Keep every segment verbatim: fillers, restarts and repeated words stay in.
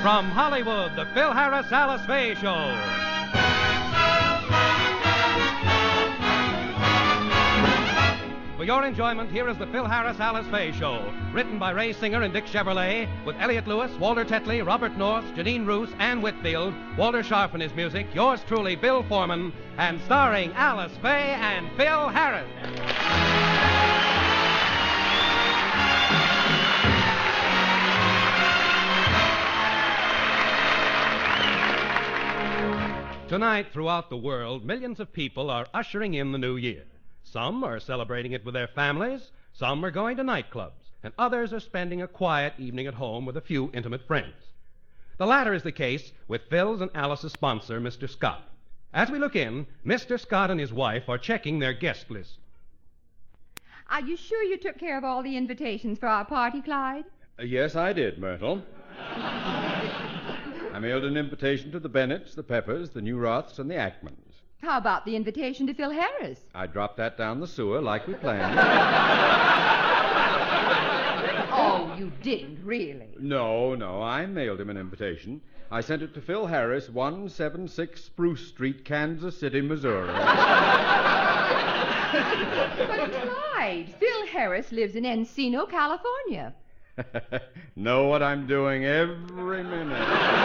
From Hollywood, the Phil Harris Alice Faye Show. For your enjoyment, here is the Phil Harris Alice Faye Show, written by Ray Singer and Dick Chevrolet, with Elliot Lewis, Walter Tetley, Robert North, Janine Roos, Ann Whitfield, Walter Sharp in his music, yours truly, Bill Foreman, and starring Alice Faye and Phil Harris. Tonight, throughout the world, millions of people are ushering in the new year. Some are celebrating it with their families, some are going to nightclubs, and others are spending a quiet evening at home with a few intimate friends. The latter is the case with Phil's and Alice's sponsor, Mister Scott. As we look in, Mister Scott and his wife are checking their guest list. Are you sure you took care of all the invitations for our party, Clyde? Uh, yes, I did, Myrtle. I mailed an invitation to the Bennetts, the Peppers, the New Roths, and the Ackmans. How about the invitation to Phil Harris? I dropped that down the sewer like we planned. Oh, you didn't, really? No, no, I mailed him an invitation. I sent it to Phil Harris, one seventy-six Spruce Street, Kansas City, Missouri. But, Clyde, Phil Harris lives in Encino, California. Know what I'm doing every minute.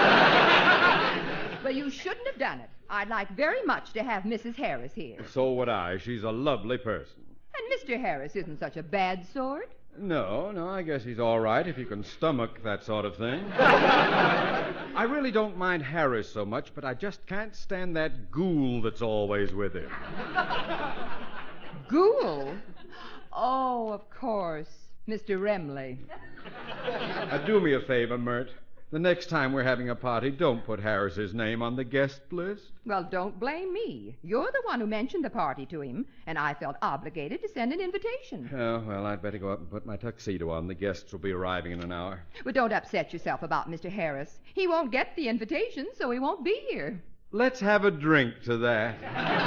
But you shouldn't have done it. I'd like very much to have Missus Harris here. So would I. She's a lovely person. And Mister Harris isn't such a bad sort. No, no, I guess he's all right if you can stomach that sort of thing. I really don't mind Harris so much, but I just can't stand that ghoul that's always with him. Ghoul? Oh, of course. Mister Remley. Now, do me a favor, Mert. The next time we're having a party, don't put Harris's name on the guest list. Well, don't blame me. You're the one who mentioned the party to him, and I felt obligated to send an invitation. Oh, well, I'd better go up and put my tuxedo on. The guests will be arriving in an hour. But don't upset yourself about Mister Harris. He won't get the invitation, so he won't be here. Let's have a drink to that.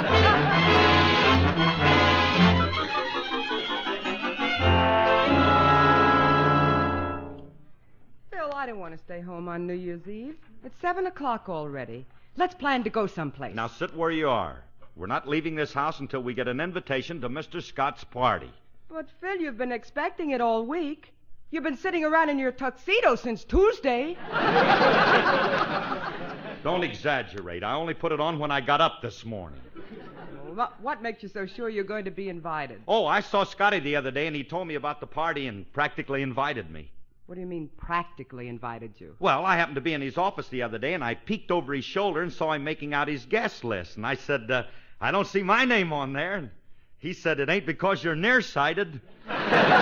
I don't want to stay home on New Year's Eve. It's seven o'clock already. Let's plan to go someplace. Now sit where you are. We're not leaving this house until we get an invitation to Mister Scott's party. But, Phil, you've been expecting it all week. You've been sitting around in your tuxedo since Tuesday. Don't exaggerate. I only put it on when I got up this morning. What, what makes you so sure you're going to be invited? Oh, I saw Scotty the other day, and he told me about the party and practically invited me. What do you mean, practically invited you? Well, I happened to be in his office the other day, and I peeked over his shoulder and saw him making out his guest list. And I said, uh, I don't see my name on there. And he said, it ain't because you're nearsighted. And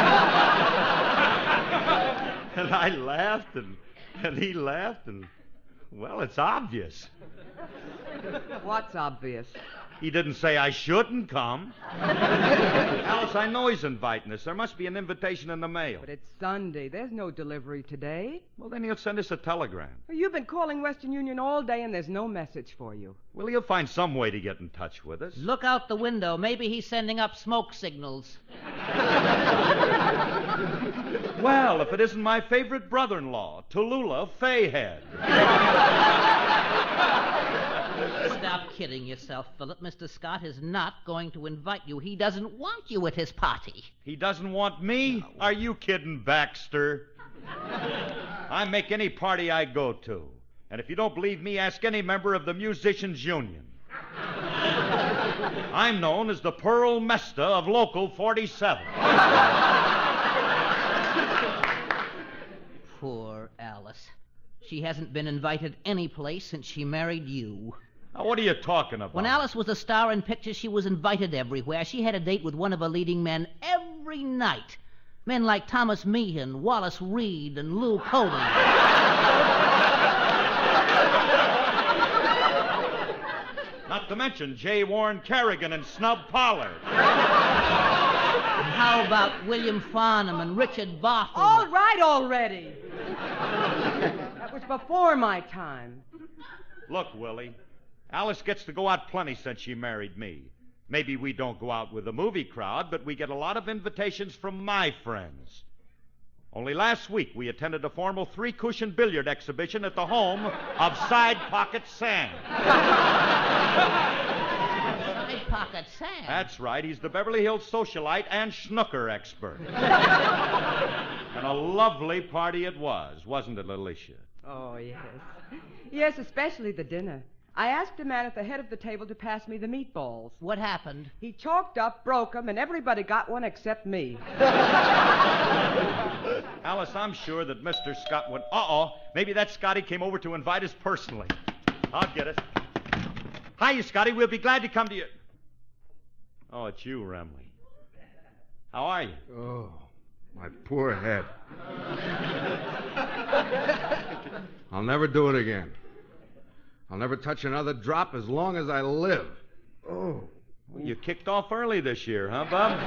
I laughed, and, and he laughed, and, well, it's obvious. What's obvious? He didn't say I shouldn't come. Alice, I know he's inviting us. There must be an invitation in the mail. But it's Sunday. There's no delivery today. Well, then he'll send us a telegram. Well, you've been calling Western Union all day, and there's no message for you. Well, he'll find some way to get in touch with us. Look out the window. Maybe he's sending up smoke signals. Well, if it isn't my favorite brother-in-law, Tallulah Fayhead. Stop kidding yourself, Philip. Mister Scott is not going to invite you. He doesn't want you at his party. He doesn't want me? No. Are you kidding, Baxter? I make any party I go to. And if you don't believe me, ask any member of the Musicians' Union. I'm known as the Pearl Mesta of Local forty-seven. Poor Alice. She hasn't been invited any place since she married you. Now, what are you talking about? When Alice was a star in pictures, she was invited everywhere. She had a date with one of her leading men every night. Men like Thomas Meehan, Wallace Reed, and Lou Cody. Not to mention J. Warren Kerrigan and Snub Pollard. How about William Farnham and Richard Barthel? All right already. That was before my time. Look, Willie, Alice gets to go out plenty since she married me. Maybe we don't go out with the movie crowd, but we get a lot of invitations from my friends. Only last week we attended a formal three-cushion billiard exhibition at the home of Side Pocket Sam. Side Pocket Sam? That's right. He's the Beverly Hills socialite and snooker expert. And a lovely party it was, wasn't it, Alicia? Oh, yes. Yes, especially the dinner. I asked a man at the head of the table to pass me the meatballs. What happened? He chalked up, broke them, and everybody got one except me. Alice, I'm sure that Mister Scott would... Uh-oh. Maybe that Scotty came over to invite us personally. I'll get it. Hiya, Scotty. We'll be glad to come to you. Oh, it's you, Remley. How are you? Oh, my poor head. I'll never do it again. I'll never touch another drop as long as I live. Oh. Well, you kicked off early this year, huh, Bob?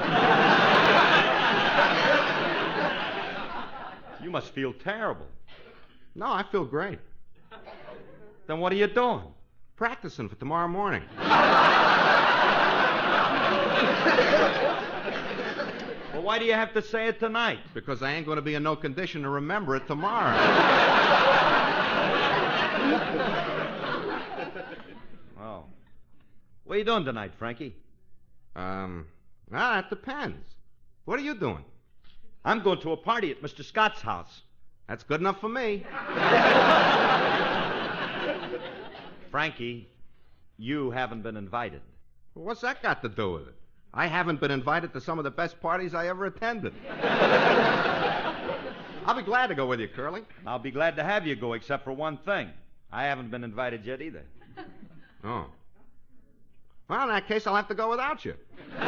You must feel terrible. No, I feel great. Then what are you doing? Practicing for tomorrow morning. Well, why do you have to say it tonight? Because I ain't going to be in no condition to remember it tomorrow. Oh. What are you doing tonight, Frankie? Um, ah, that depends. What are you doing? I'm going to a party at Mister Scott's house. That's good enough for me. Frankie, you haven't been invited. What's that got to do with it? I haven't been invited to some of the best parties I ever attended. I'll be glad to go with you, Curly. I'll be glad to have you go, except for one thing. I haven't been invited yet either. Oh. Well, in that case, I'll have to go without you.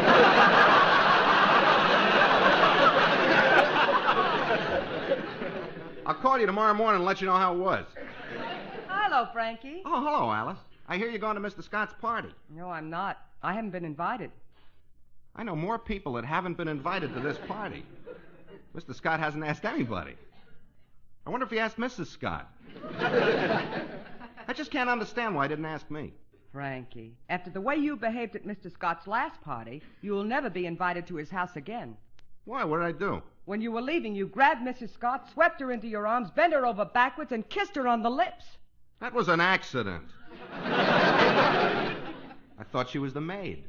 I'll call you tomorrow morning and let you know how it was. Hello, Frankie. Oh, hello, Alice. I hear you're going to Mister Scott's party. No, I'm not. I haven't been invited. I know more people that haven't been invited to this party. Mister Scott hasn't asked anybody. I wonder if he asked Missus Scott. I just can't understand why he didn't ask me. Frankie, after the way you behaved at Mister Scott's last party, you will never be invited to his house again. Why? What did I do? When you were leaving, you grabbed Missus Scott, swept her into your arms, bent her over backwards, and kissed her on the lips. That was an accident. I thought she was the maid.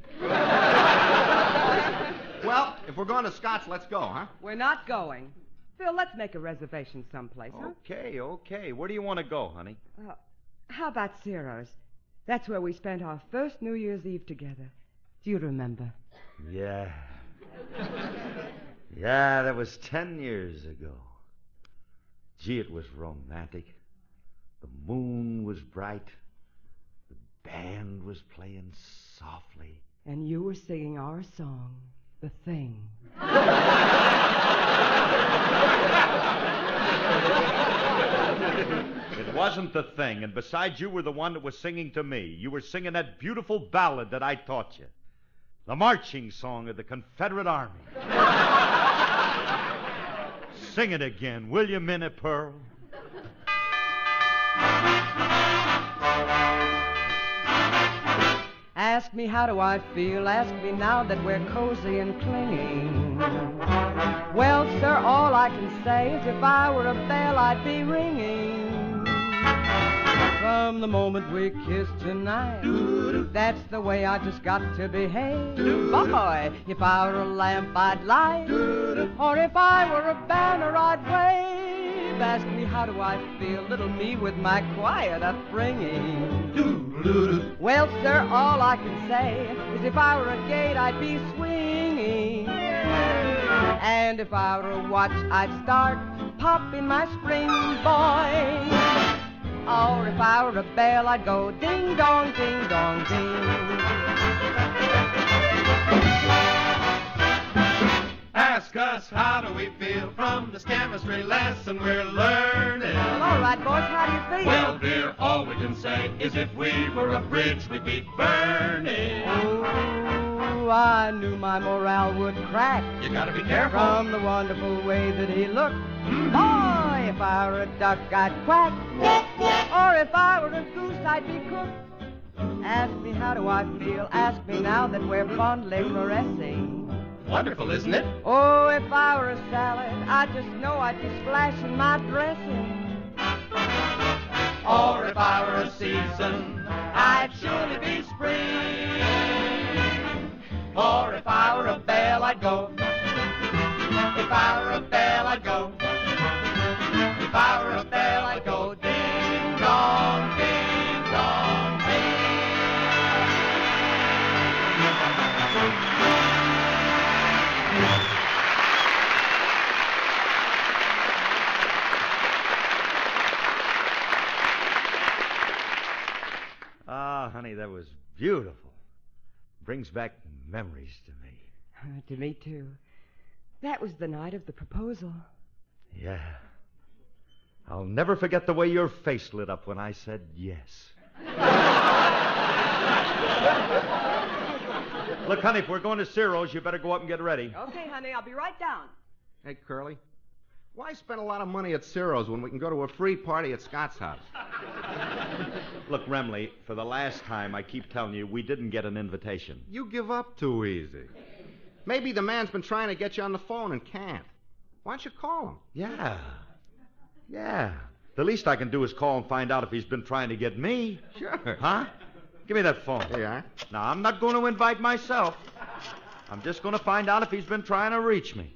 Well, if we're going to Scott's, let's go, huh? We're not going. Phil, let's make a reservation someplace, huh? Okay, okay. Where do you want to go, honey? Uh, how about Ciro's? That's where we spent our first New Year's Eve together. Do you remember? Yeah. Yeah, that was ten years ago. Gee, it was romantic. The moon was bright. The band was playing softly. And you were singing our song, The Thing. It wasn't the thing, and besides, you were the one that was singing to me. You were singing that beautiful ballad that I taught you. The marching song of the Confederate Army. Sing it again, will you, Minnie Pearl? Ask me how do I feel, ask me now that we're cozy and clinging. Well, sir, all I can say is if I were a bell, I'd be ringing. From the moment we kissed tonight, that's the way I just got to behave. Boy, if I were a lamp, I'd light, or if I were a banner, I'd wave. Ask me how do I feel, little me with my quiet upbringing. Well, sir, all I can say is if I were a gate, I'd be swinging. And if I were a watch, I'd start popping my spring, boy. Or if I were a bell, I'd go ding-dong, ding-dong, ding. Ask us how do we feel from this chemistry lesson we're learning. Well, all right, boys, how do you feel? Well, dear, all we can say is if we were a bridge, we'd be burning. Oh, I knew my morale would crack. You gotta be careful. From the wonderful way that he looked. Boy, if I were a duck, I'd quack. Or if I were a goose, I'd be cooked. Ask me how do I feel, ask me now that we're fondly caressing. Wonderful, isn't it? Oh, if I were a salad, I just know I'd be splashing my dressing. Or if I were a season, I'd surely be spring. Or if I were a belle, I'd go. If I were a belle, I'd go. If I were a belle, I'd go. Ding dong, ding dong, Ah, honey, that was beautiful. Brings back memories to me. Uh, to me, too. That was the night of the proposal. Yeah. I'll never forget the way your face lit up when I said yes. Look, honey, if we're going to Ciro's, you better go up and get ready. Okay, honey, I'll be right down. Hey, Curly, why spend a lot of money at Ciro's when we can go to a free party at Scott's house? Look, Remley, for the last time, I keep telling you, we didn't get an invitation. You give up too easy. Maybe the man's been trying to get you on the phone and can't. Why don't you call him? Yeah. Yeah. The least I can do is call and find out if he's been trying to get me. Sure. Huh? Give me that phone. Here you are. Now, I'm not going to invite myself. I'm just going to find out if he's been trying to reach me.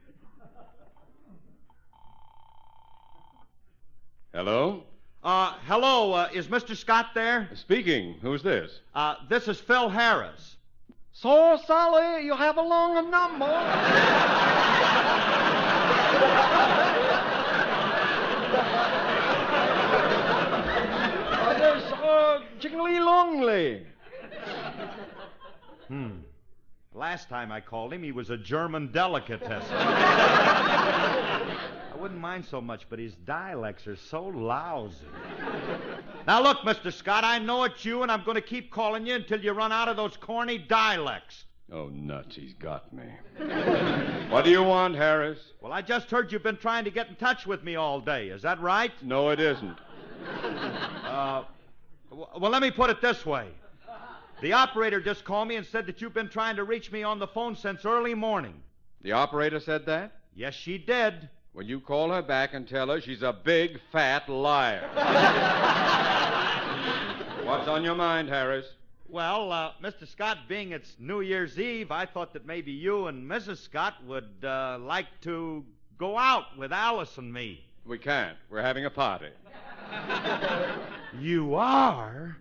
Hello? Uh, hello, uh, is Mister Scott there? Speaking. Who's this? Uh, this is Phil Harris. So, Sally, you have a long number. uh, there's, uh, Jiggly Longley. Hmm. Last time I called him, he was a German delicatessen. I wouldn't mind so much, but his dialects are so lousy. Now, look, Mister Scott, I know it's you, and I'm going to keep calling you until you run out of those corny dialects. Oh, nuts, he's got me. What do you want, Harris? Well, I just heard you've been trying to get in touch with me all day. Is that right? No, it isn't. Uh, w- well, let me put it this way. The operator just called me and said that you've been trying to reach me on the phone since early morning. The operator said that? Yes, she did. Well, you call her back and tell her she's a big, fat liar. What's on your mind, Harris? Well, uh, Mister Scott, being it's New Year's Eve, I thought that maybe you and Missus Scott would uh, like to go out with Alice and me. We can't. We're having a party. You are?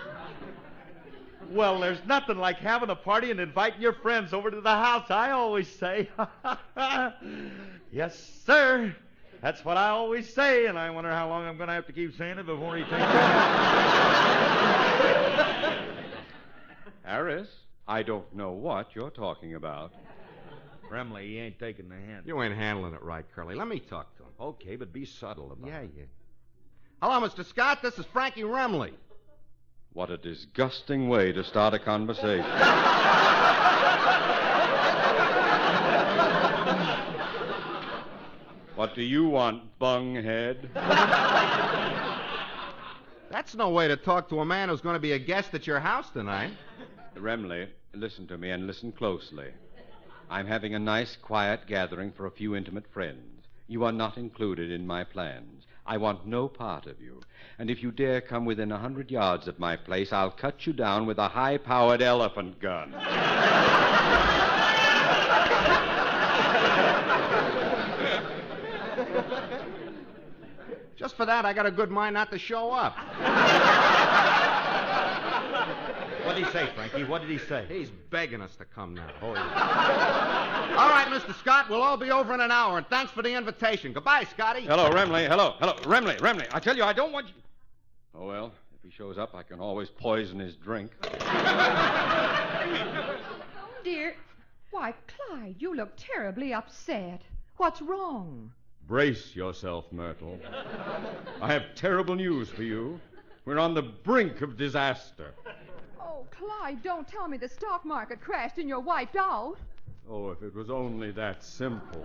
Well, there's nothing like having a party and inviting your friends over to the house, I always say. Yes, sir. That's what I always say, and I wonder how long I'm going to have to keep saying it before he takes it. Harris, I don't know what you're talking about. Remley, he ain't taking the hint. You ain't handling it right, Curly. Let me talk to him. Okay, but be subtle about Yeah, it. yeah. Hello, Mister Scott. This is Frankie Remley. What a disgusting way to start a conversation. What do you want, bunghead? That's no way to talk to a man who's going to be a guest at your house tonight. Remley, listen to me and listen closely. I'm having a nice, quiet gathering for a few intimate friends. You are not included in my plans. I want no part of you. And if you dare come within a hundred yards of my place, I'll cut you down with a high-powered elephant gun. Just for that, I got a good mind not to show up. What did he say, Frankie? What did he say? He's begging us to come now. Oh, yeah. All right, Mister Scott, we'll all be over in an hour, and thanks for the invitation. Goodbye, Scotty. Hello, Remley. Hello. Hello. Remley, Remley. I tell you, I don't want you... Oh, well, if he shows up, I can always poison his drink. Oh, dear. Why, Clyde, you look terribly upset. What's wrong? Brace yourself, Myrtle. I have terrible news for you. We're on the brink of disaster. Oh, Clyde, don't tell me the stock market crashed and you're wiped out. Oh, if it was only that simple.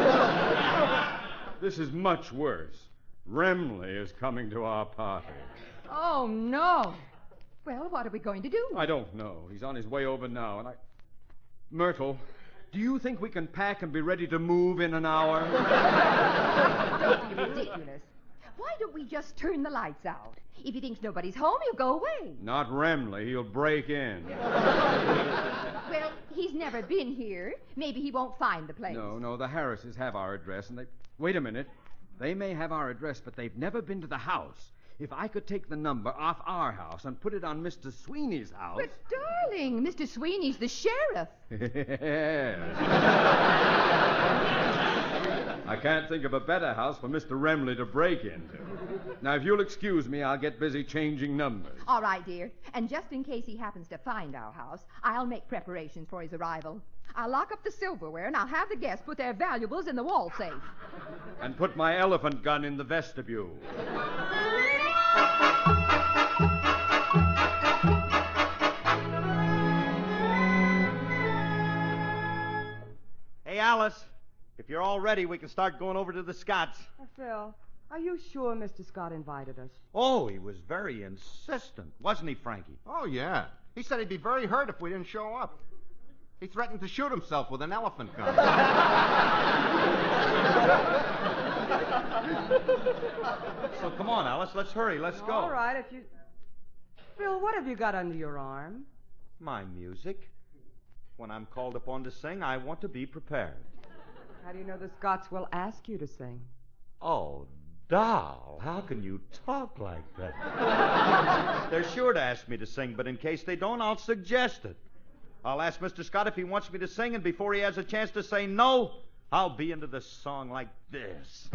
This is much worse. Remley is coming to our party. Oh, no. Well, what are we going to do? I don't know. He's on his way over now, and I... Myrtle, Do you think we can pack and be ready to move in an hour? Don't be ridiculous. Why don't we just turn the lights out? If he thinks nobody's home, he'll go away. Not Remley. He'll break in. Well, he's never been here. Maybe he won't find the place. No, no, the Harrises have our address, and they... Wait a minute. They may have our address, but they've never been to the house. If I could take the number off our house and put it on Mister Sweeney's house... But, darling, Mister Sweeney's the sheriff. Yes. I can't think of a better house for Mister Remley to break into. Now, if you'll excuse me, I'll get busy changing numbers. All right, dear. And just in case he happens to find our house, I'll make preparations for his arrival. I'll lock up the silverware, and I'll have the guests put their valuables in the wall safe. And put my elephant gun in the vestibule. Hey, Alice, if you're all ready, we can start going over to the Scotts. Uh, Phil, are you sure Mister Scott invited us? Oh, he was very insistent, wasn't he, Frankie? Oh, yeah. He said he'd be very hurt if we didn't show up. He threatened to shoot himself with an elephant gun. So come on, Alice, let's hurry. Let's go. All right, if you... Phil, what have you got under your arm? My music. When I'm called upon to sing, I want to be prepared. How do you know the Scotts will ask you to sing? Oh, doll, how can you talk like that? They're sure to ask me to sing, but in case they don't, I'll suggest it. I'll ask Mister Scott if he wants me to sing, and before he has a chance to say no, I'll be into the song like this.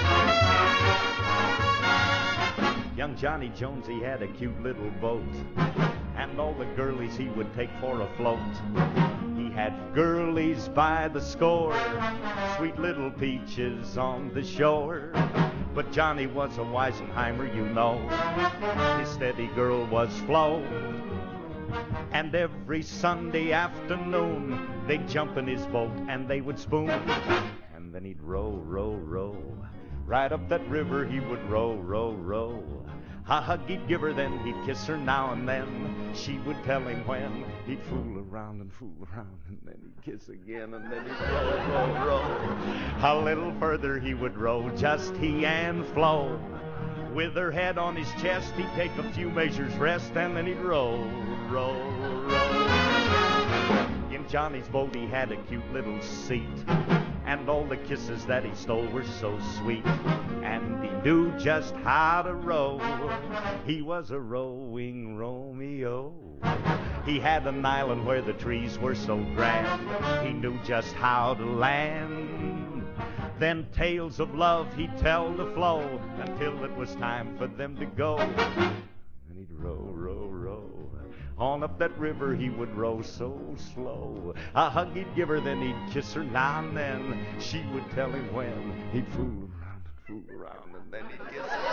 Young Johnny Jones, he had a cute little boat, and all the girlies he would take for a float. He had girlies by the score, sweet little peaches on the shore. But Johnny was a Weisenheimer, you know. His steady girl was Flo. And every Sunday afternoon, they'd jump in his boat and they would spoon. And then he'd row, row, row. Right up that river he would row, row, row. A hug he'd give her, then he'd kiss her now and then. She would tell him when. He'd fool around and fool around, and then he'd kiss again, and then he'd row, row, row. A little further he would row, just he and Flo. With her head on his chest, he'd take a few measures rest, and then he'd row, row, row. In Johnny's boat he had a cute little seat, and all the kisses that he stole were so sweet. And he knew just how to row. He was a rowing Romeo. He had an island where the trees were so grand. He knew just how to land. Then tales of love he'd tell to Flo until it was time for them to go. And he'd row, row, row. On up that river he would row so slow. A hug he'd give her, then he'd kiss her now and then. She would tell him when. He'd fool around and fool around, and then he'd kiss her.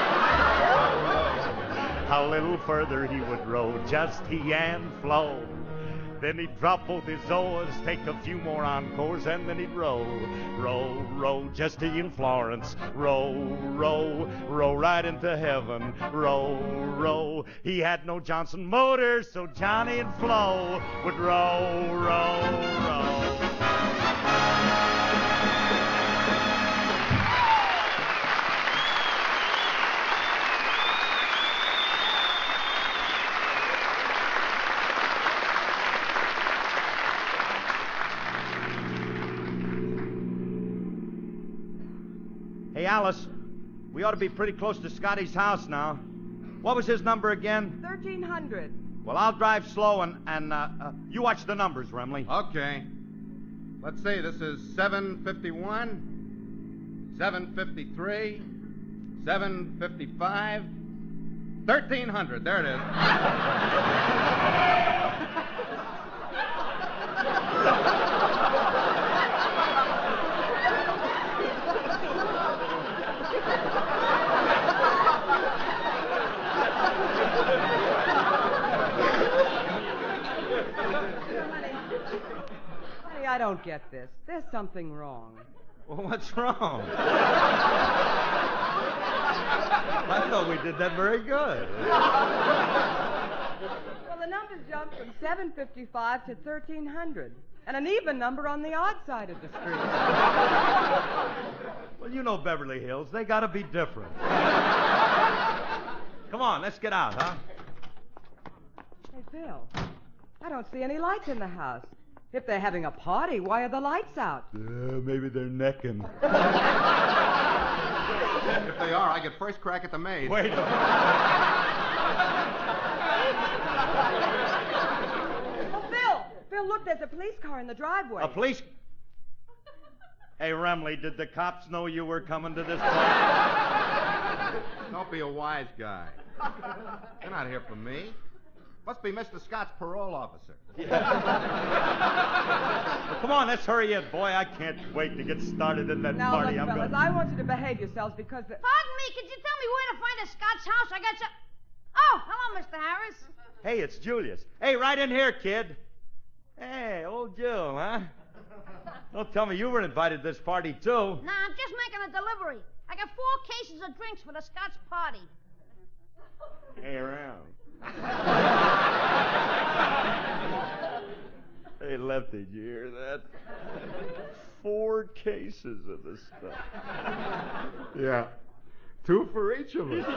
A little further he would row, just he and Flo. Then he'd drop both his oars, take a few more encores, and then he'd row, row, row, just he and Florence. Row, row, row right into heaven. Row, row. He had no Johnson motor, so Johnny and Flo would row, row, row. Hey, Alice, we ought to be pretty close to Scotty's house now. What was his number again? thirteen hundred. Well, I'll drive slow, and, and uh, uh, you watch the numbers, Remley. Okay. Let's see, this is seven fifty-one, seven fifty-three, seven fifty-five, thirteen hundred. There it is. Honey, I don't get this. There's something wrong. Well, what's wrong? I thought we did that very good. Well, the numbers jumped from seven fifty-five to thirteen hundred. And an even number on the odd side of the street. Well, you know Beverly Hills. They gotta be different. Come on, let's get out, huh? Hey, Phil, I don't see any lights in the house. If they're having a party, why are the lights out? Uh, maybe they're necking. If they are, I get first crack at the maid. Wait a minute. Oh, Phil! Phil, look, there's a police car in the driveway. A police... Hey, Remley, did the cops know you were coming to this party? Don't be a wise guy. They're not here for me. Must be Mister Scott's parole officer. Well, come on, let's hurry in, boy. I can't wait to get started in that Now, party. look, I'm fellas, gonna... I want you to behave yourselves because the... Pardon me, could you tell me where to find a Scott's house? I got some... Oh, hello, Mister Harris. Hey, it's Julius. Hey, right in here, kid. Hey, old Jill, huh? Don't tell me you were invited to this party, too. Nah, I'm just making a delivery. I got four cases of drinks for the Scott's party. Hey, around. Hey, Lefty, did you hear that? Four cases of this stuff. Yeah. Two for each of us.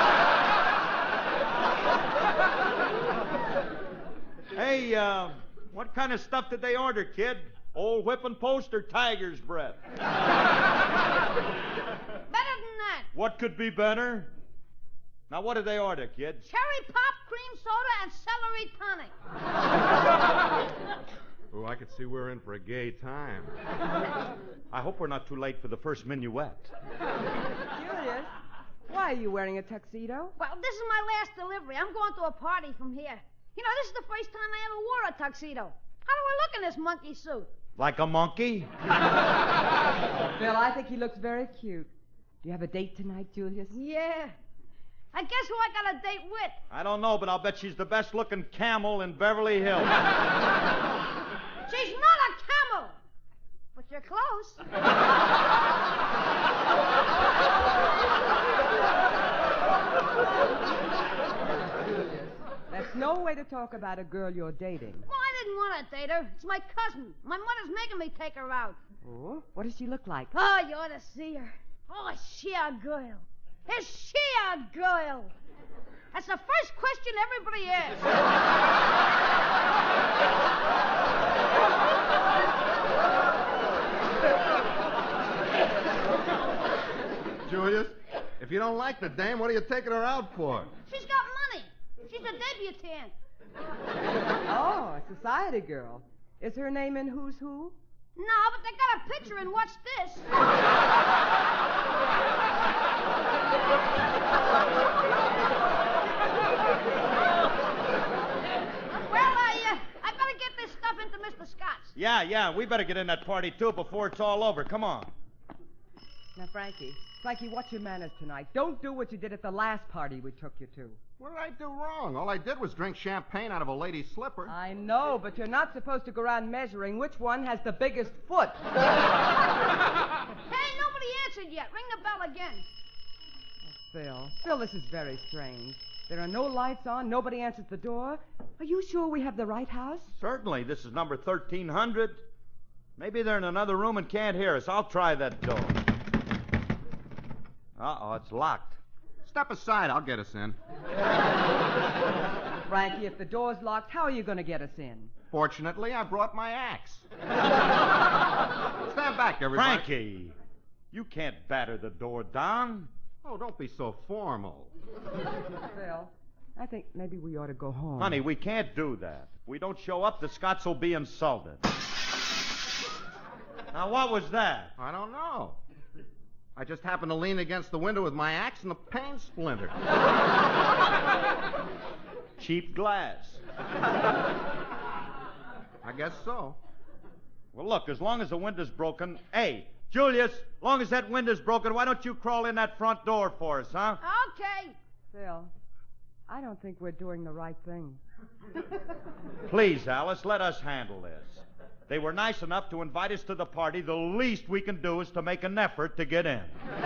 Hey, uh, what kind of stuff did they order, kid? Old whipping post or tiger's breath? Better than that. What could be better? Now, what did they order, kid? Cherry pop, cream soda, and celery tonic. Oh, I could see we're in for a gay time. I hope we're not too late for the first minuet. Julius, why are you wearing a tuxedo? Well, this is my last delivery. I'm going to a party from here. You know, this is the first time I ever wore a tuxedo. How do I look in this monkey suit? Like a monkey? Phil, I think he looks very cute. Do you have a date tonight, Julius? Yeah. I guess who I got a date with? I don't know, but I'll bet she's the best-looking camel in Beverly Hills. She's not a camel. But you're close. That's no way to talk about a girl you're dating. Well, I didn't want to date her. It's my cousin. My mother's making me take her out. Oh, what does she look like? Oh, you ought to see her. Oh, is she a girl? Is she a girl? That's the first question everybody asks. Julius, if you don't like the dame, what are you taking her out for? She's got money. She's a debutante. Oh, a society girl. Is her name in Who's Who? No, but they got a picture in What's This? Well, I, uh, I better get this stuff into Mister Scott's. Yeah, yeah, we better get in that party, too, before it's all over. Come on. Now, Frankie, Frankie, what's your manners tonight? Don't do what you did at the last party we took you to. What did I do wrong? All I did was drink champagne out of a lady's slipper. I know, but you're not supposed to go around measuring which one has the biggest foot. Hey, nobody answered yet. Ring the bell again. Phil, Phil, this is very strange. There are no lights on. Nobody answers the door. Are you sure we have the right house? Certainly. This is number thirteen hundred. Maybe they're in another room and can't hear us. I'll try that door. Uh-oh, it's locked. Step aside. I'll get us in. Frankie, if the door's locked, how are you going to get us in? Fortunately, I brought my axe. Stand back, everybody. Frankie, you can't batter the door down. Oh, don't be so formal. Phil, I think maybe we ought to go home. Honey, we can't do that. If we don't show up, the Scotts will be insulted. Now, what was that? I don't know. I just happened to lean against the window with my axe and the pane splintered. Cheap glass. I guess so. Well, look, as long as the window's broken... Hey, Julius, as long as that window's broken, why don't you crawl in that front door for us, huh? Okay. Phil, I don't think we're doing the right thing. Please, Alice, let us handle this. They were nice enough to invite us to the party. The least we can do is to make an effort to get in. Okay,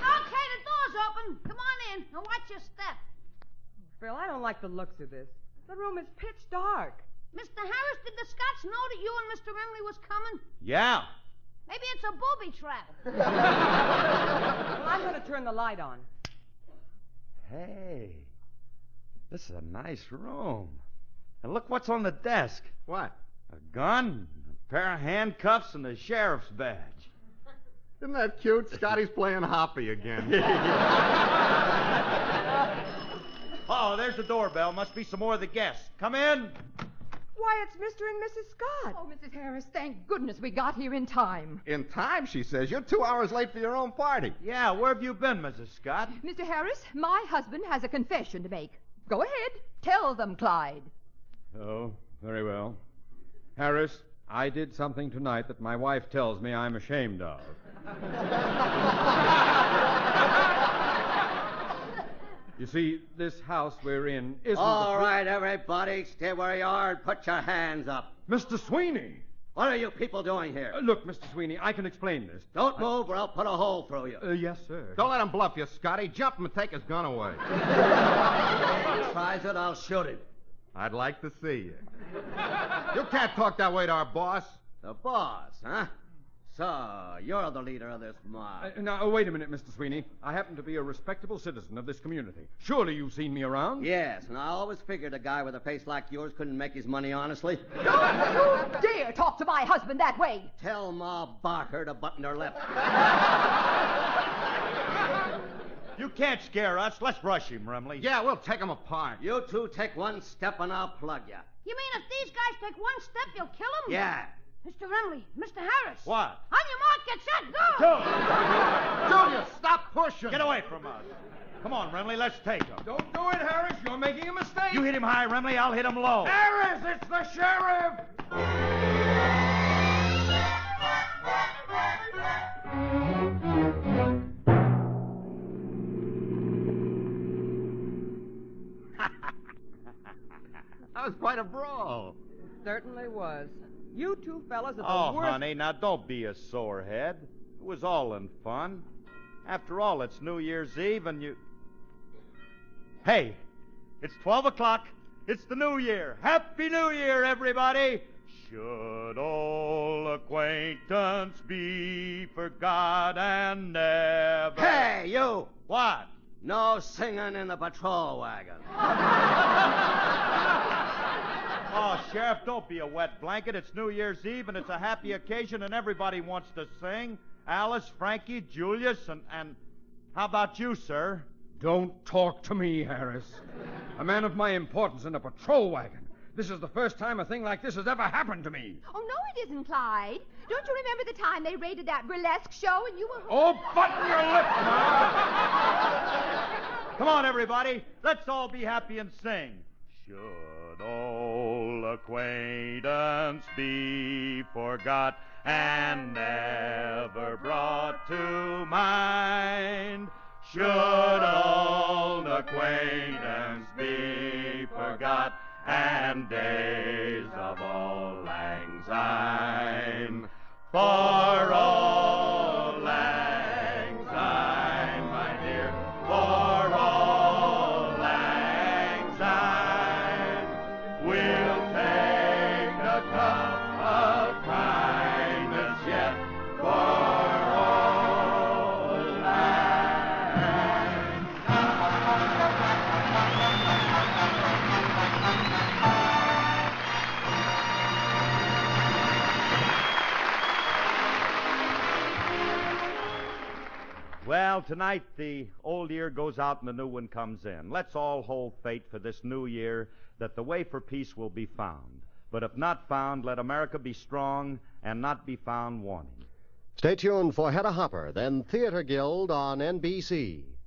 the door's open. Come on in and watch your step. Phil, I don't like the looks of this. The room is pitch dark. Mister Harris, did the Scotts know that you and Mister Remley was coming? Yeah. Maybe it's a booby trap. Well, I'm going to turn the light on. Hey, this is a nice room. And look what's on the desk. What? A gun, a pair of handcuffs, and a sheriff's badge. Isn't that cute? Scotty's playing hoppy again. Oh, there's the doorbell. Must be some more of the guests. Come in. Why, it's Mister and Missus Scott. Oh, Missus Harris, thank goodness we got here in time. In time, she says. You're two hours late for your own party. Yeah, where have you been, Missus Scott? Mister Harris, my husband has a confession to make. Go ahead. Tell them, Clyde. Oh, very well. Harris, I did something tonight that my wife tells me I'm ashamed of. You see, this house we're in isn't... All the... right, everybody, stay where you are and put your hands up. Mister Sweeney! What are you people doing here? Uh, look, Mister Sweeney, I can explain this. Don't move or I'll put a hole through you. Uh, yes, sir. Don't let him bluff you, Scotty. Jump him and take his gun away. If he tries it, I'll shoot him. I'd like to see you. You can't talk that way to our boss. The boss, huh? So, you're the leader of this mob. Uh, now, uh, wait a minute, Mister Sweeney. I happen to be a respectable citizen of this community. Surely you've seen me around? Yes, and I always figured a guy with a face like yours couldn't make his money honestly. Don't you dare talk to my husband that way. Tell Ma Barker to button her lip. You can't scare us. Let's rush him, Remley. Yeah, we'll take him apart. You two take one step and I'll plug you. You mean if these guys take one step, you'll kill them? Yeah. Mister Remley, Mister Harris. What? On your mark, get set, go! Julius, stop pushing. Get away from us. Come on, Remley, let's take him. Don't do it, Harris. You're making a mistake. You hit him high, Remley. I'll hit him low. Harris, it's the sheriff! That was quite a brawl. Certainly was. You two fellas are the Oh, worst. honey, now don't be a sorehead. It was all in fun. After all, it's New Year's Eve and you... Hey, it's twelve o'clock. It's the New Year. Happy New Year, everybody. Should old acquaintance be forgot and never... Hey, you! What? No singing in the patrol wagon. Oh, Sheriff, don't be a wet blanket. It's New Year's Eve, and it's a happy occasion, and everybody wants to sing. Alice, Frankie, Julius, and, and how about you, sir? Don't talk to me, Harris. A man of my importance in a patrol wagon. This is the first time a thing like this has ever happened to me. Oh, no, it isn't, Clyde. Don't you remember the time they raided that burlesque show and you were... Oh, button your lip now! Come on, everybody. Let's all be happy and sing. Should old acquaintance be forgot and never brought to mind? Should old acquaintance be forgot and days of old lang syne? For old lang syne, my dear, for old lang syne, we'll take a cup of kindness yet for old lang Well, tonight the old year goes out and the new one comes in. Let's all hold fate for this new year that the way for peace will be found. But if not found, let America be strong and not be found wanting. Stay tuned for Hedda Hopper, then Theater Guild on N B C.